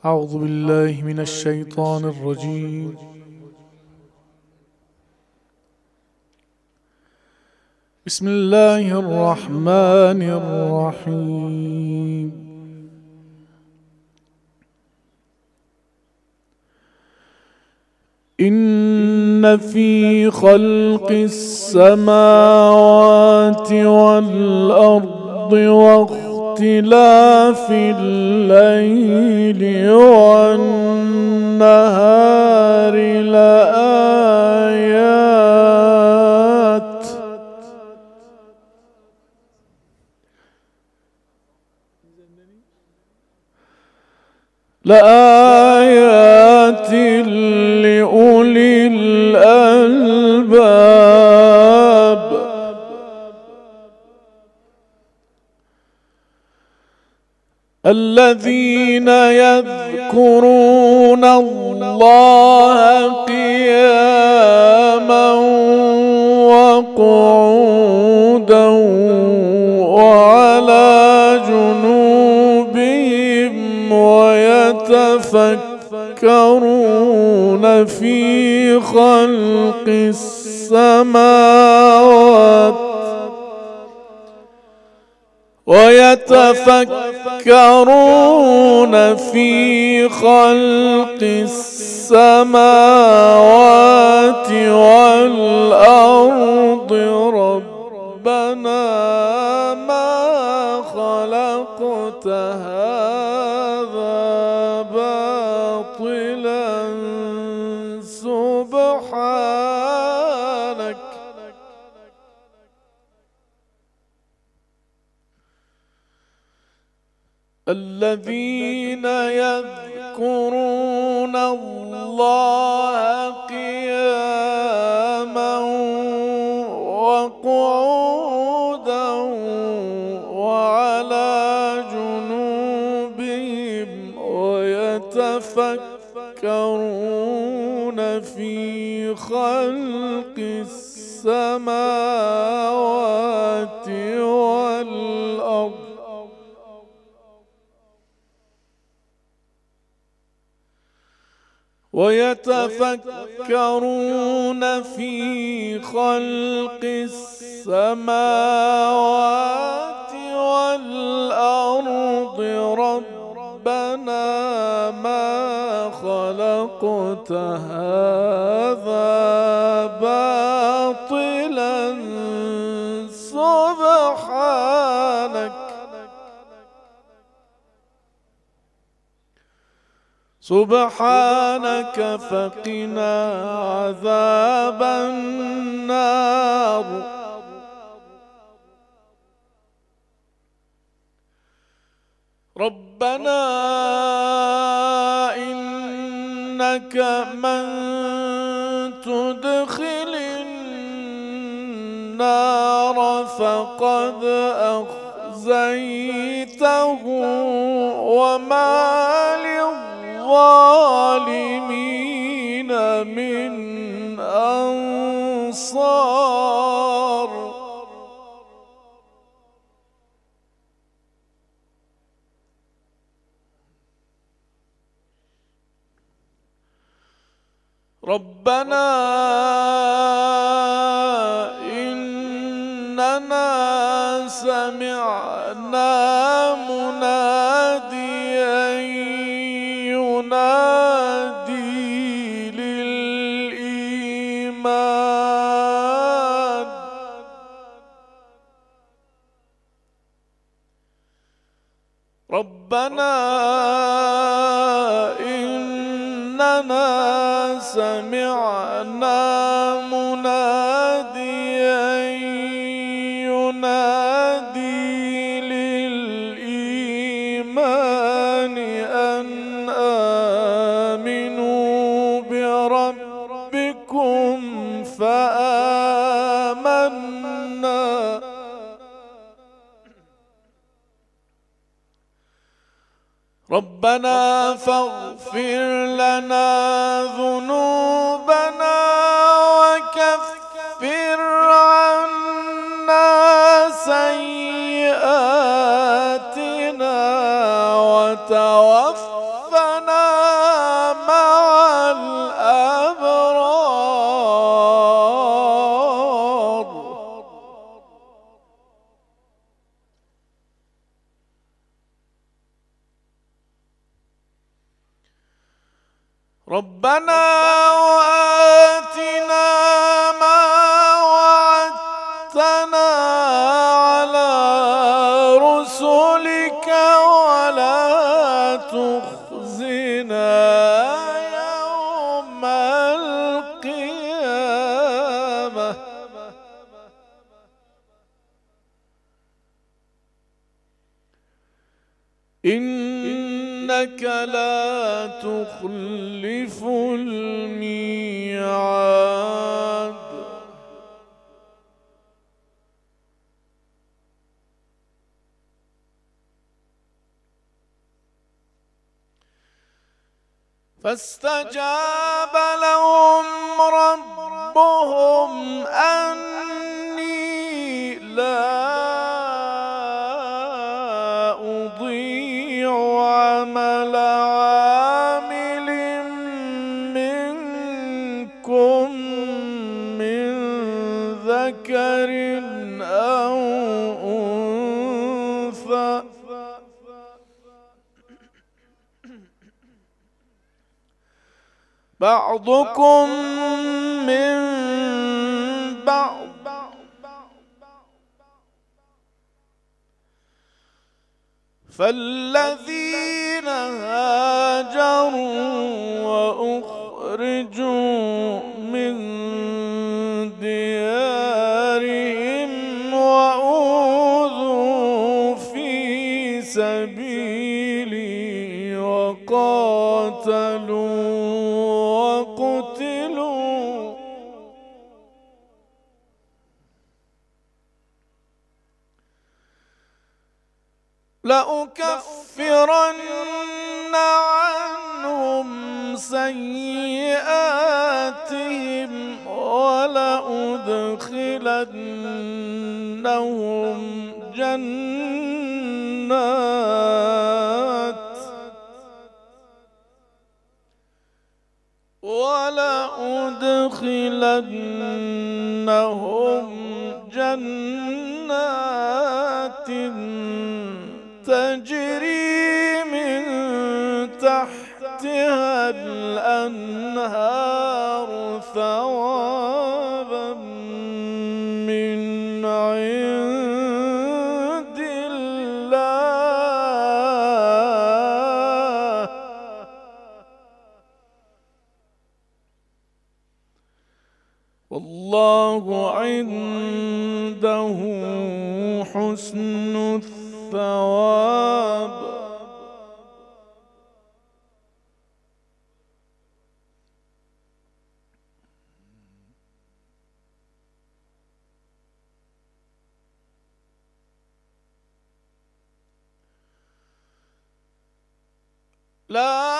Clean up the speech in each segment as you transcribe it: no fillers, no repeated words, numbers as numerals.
أعوذ بالله من الشيطان الرجيم. بسم الله الرحمن الرحيم. إن في خلق السماوات والأرض واختلاف الليل والنهار لآيات لأولي الألباب. الذين يذكرون الله قياما وقعودا وعلى جنوبهم ويتفكرون في خلق السماوات والأرض ربنا ما خلقت هذا باطلا سبحانك الذين يذكرون الله قياما وقعودا وعلى جنوبهم ويتفكرون في خلق السماوات والأرض ويتفكرون في خلق السماوات والأرض ربنا ما خلقت هذا باطلا سبحانك فقنا عذاب النار. ربنا إنك من تدخل النار فقد أخزيته وما للظالمين من أنصار. ربنا إننا سمعنا مناديا ينادي للإيمان ربنا إننا سمعنا مناديا ينادي للإيمان أن آمنوا بربكم فآمنا ربنا فاغفر لنا ذنوبنا وكفر عنا سيئاتنا وتوفنا ربنا وآتنا ما وعدتنا على رسلك ولا تخزنا يوم القيامة إنك لا تخلف الميعاد فاستجاب لهم ربهم أني لا أضيع عمل عامل منكم من ذكر أو أنثى بعضكم من بعض فالذين هاجروا وأخرجوا من ديارهم وأوذوا في سبيلي وقاتلوا وقتلوا لأكفرن عنهم سيئاتهم ولأدخلنهم جنات تجري من تحتها الأنهار ثوابا من عند الله والله عنده حسن الثواب لا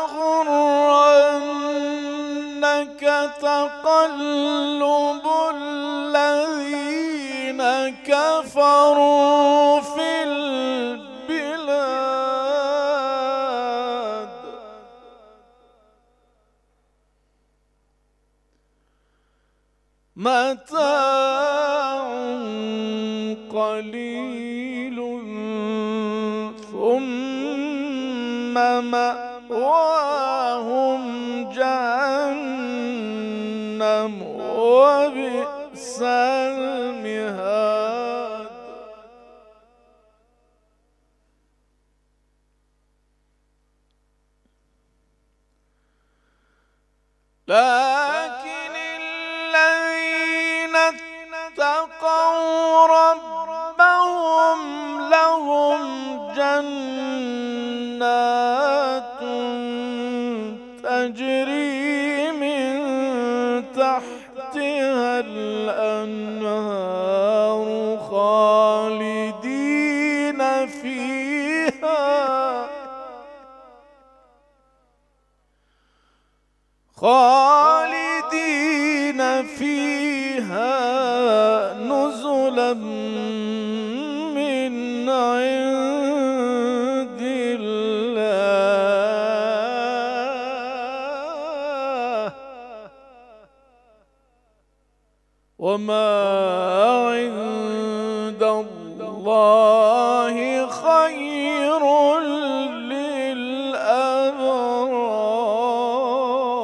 يغرنك تقلب الذين كفروا في البلاد متاع قليل ثم مأواهم جهنم وبئس المهاد لكن الذين اتقوا ربهم لهم جنات تجري من تحتها الأنهار خالدين فيها نزلا من عند الله وما عند الله خير للأبرار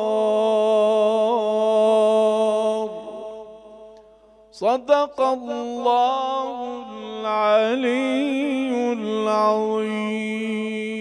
صدق الله العلي العظيم.